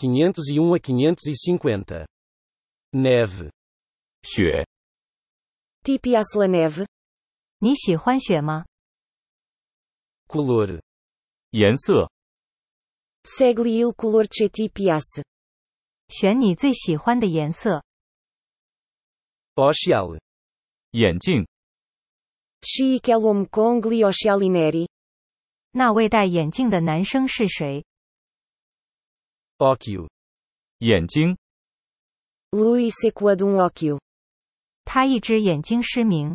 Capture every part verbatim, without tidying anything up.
quinhentos e um a quinhentos e cinquenta. Neve. 雪。 Ti piace la neve? 你喜欢雪吗？ Color. 颜色。 Segui il color che ti piace. 选你最喜欢的颜色。 Occhiali. 眼镜。 Chi quell'uomo con gli occhiali neri? 那位戴眼镜的男生是谁？ Occhio. 眼睛。 Lui seco ad un occhio. 他一只眼睛失明。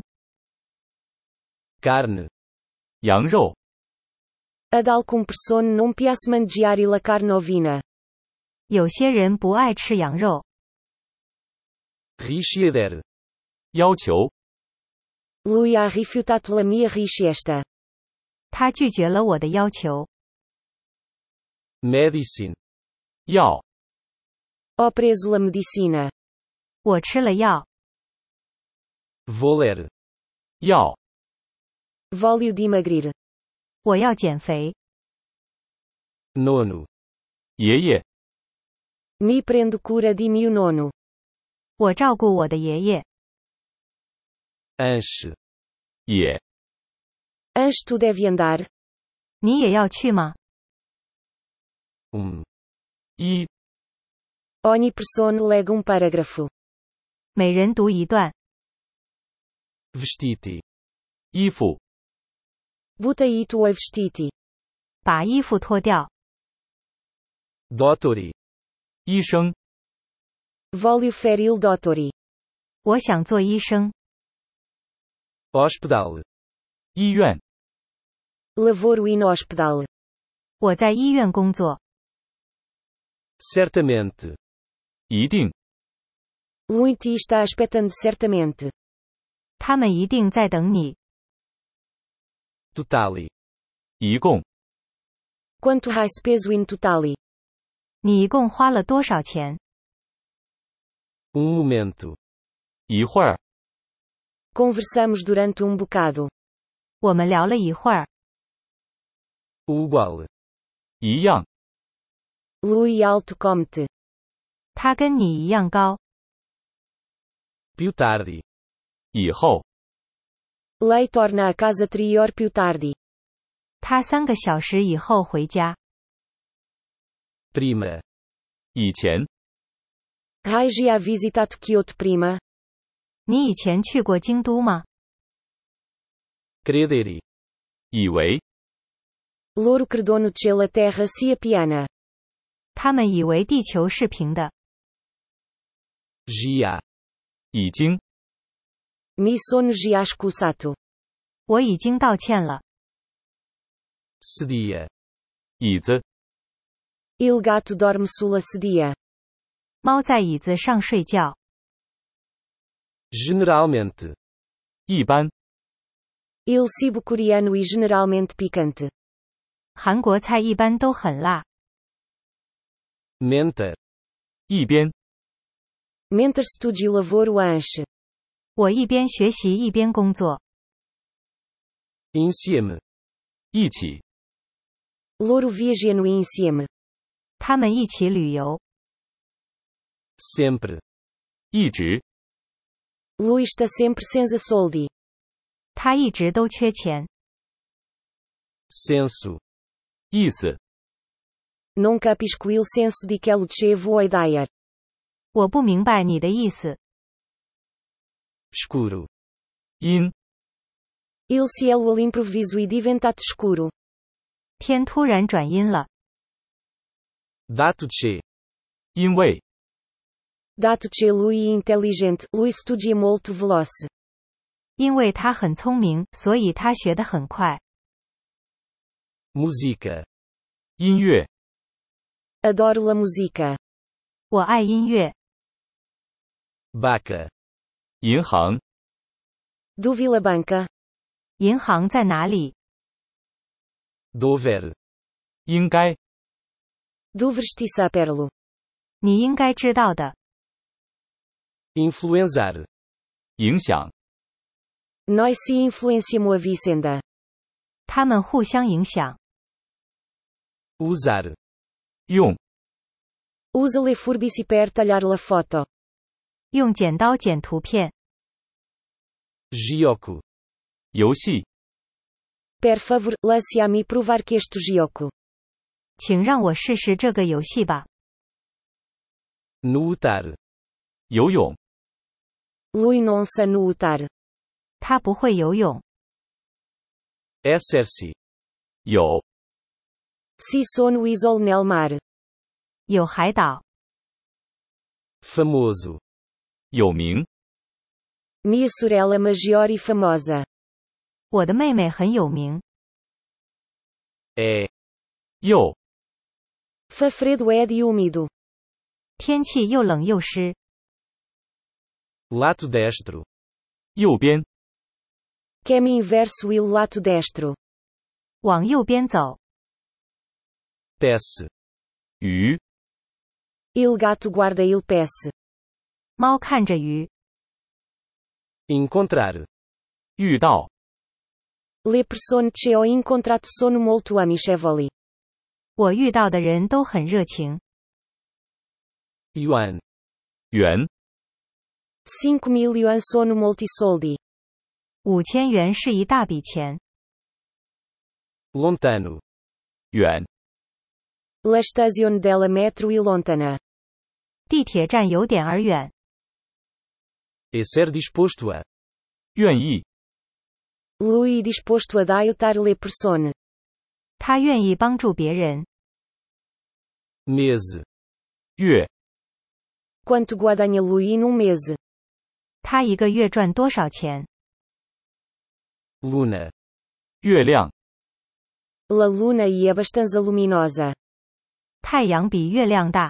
Carne. 羊肉。 Ad alcun persone non piace mangiare la carne ovina. 有些人不爱吃羊肉。 Richiedere. 要求。 Lui ha rifiutato la mia richiesta. 他拒绝了我的要求。 Medicine. 药。 Ho preso la medicina. 我吃了药。 Voler. 药。 Voglio dimagrir. 我要减肥。 Nono. 爷爷。 Mi prendo cura di mio nonno. 我照顾我的爷爷。 Anche. 也。 Antes tu devi andar? 你也要去吗？ Um. 一。 Ogni persona lega um parágrafo. 每人读一段。 Vestiti. 衣服。 Butta i tuoi vestiti. 把衣服脱掉。 Dottori. 医生。 Voglio fare il dottore. 我想做医生。 Hospital. 医院。 Lavoro in hospital. 我在医院工作。 Certamente. 一定。 Lui ti sta aspettando certamente. 他们一定在等你。 Totali. 一共。 Quanto hai speso in totale? 你一共花了多少钱？ Um momento. 一会儿。 Conversamos durante um bocado. 我们聊了一会儿。 Uguale. 一样。 Lui alto come te. 他跟你一样高。 Più tardi. 以后。 Lei torna a casa tre ore più tardi. 他三个小时以后回家。 Prima. 以前。 Hai già visitato Kyoto prima? 你以前去过京都吗？ Credere. 以为。 Loro credono che la terra sia piana. 他们以为地球是平的。 Gia. 已经。 Mi sono già scusato. 我已经道歉了。 Sedia. 椅子。 Il gatto dorme sulla sedia. 猫在椅子上睡觉。 Generalmente. 一般。 Il cibo coreano è generalmente picante. 韩国菜一般都很辣。 Mentor. 一边。 Mentre studi lavoro anche. 我一边学习一边工作。 Insieme. 一起。 Loro viaggiano insieme. 他们一起旅游。 Sempre. 一直。 Lui sta sempre senza soldi. 他一直都缺钱。 Senso. 意思。 Non capisco il senso di quello che vuoi dire. 我不明白你的意思。 Escuro. 阴。 Il cielo all'improvviso è diventato scuro. 天突然转阴了。 Dato che. 因为。 Dato che lui è intelligente, lui studia molto veloce. 因为他很聪明，所以他学得很快。 Musica. 音乐。 Adoro la musica. 我爱音乐。 Baca. 银行。 Dove la banca? 银行在哪里？ Dover. 应该。 Dovresti saperlo. 你应该知道的。 Influenzar. 影响。 Noi si influenciamo a vicenda. 他们互相影响。 Usar. 用。 Usa le forbici per talhar la foto. 用剪刀剪图片。 Gioco. 游戏， Per favor, lasciami provar questo gioco. 请让我试试这个游戏吧。 Nuotar. 游泳， Lui non sa nuotar. 他不会游泳。 Essersi. 有， Si sono isole nel mar. 有海岛。 Famoso. 有名， Mia sorella maggiore e famosa. 我的妹妹很有名。 É. 又， Fa freddo ed umido. 天气又冷又湿。 Lato destro. 右边， Cammino verso il lato destro. 往右边走。 Pesce. 鱼， Il gatto guarda il pesce. 猫看着鱼。 Encontrar. 遇到， Le persone che ho incontrato sono molto amichevoli. 我遇到的人都很热情。 Yuan. 元， cinque mila yuan sono molti soldi. 五千元是一大笔钱。 Lontano. 远， La stazione della metro è lontana. 地铁站有点儿远。 Esser disposto a. 愿意， Lui è disposto ad aiutare le persone. 他愿意帮助别人。 Mese. 月， Quanto guadagna lui in un mese? 他一个月赚多少钱？ Luna. 月亮， La luna è abbastanza luminosa. 太阳比月亮大。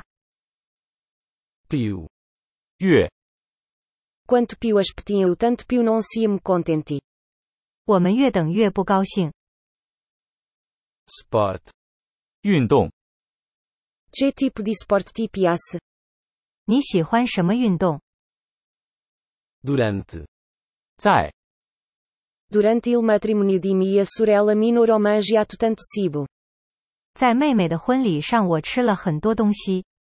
Più. 月， Quanto più aspettiamo tanto più non siamo contenti. 我们越等越不高兴。 Sport. 运动， Che tipo di sport ti piace? 你喜欢什么运动？ Durante. 在， Durante il matrimonio di mia sorella minore ho mangiato tanto cibo. 在妹妹的婚礼上，我吃了很多东西。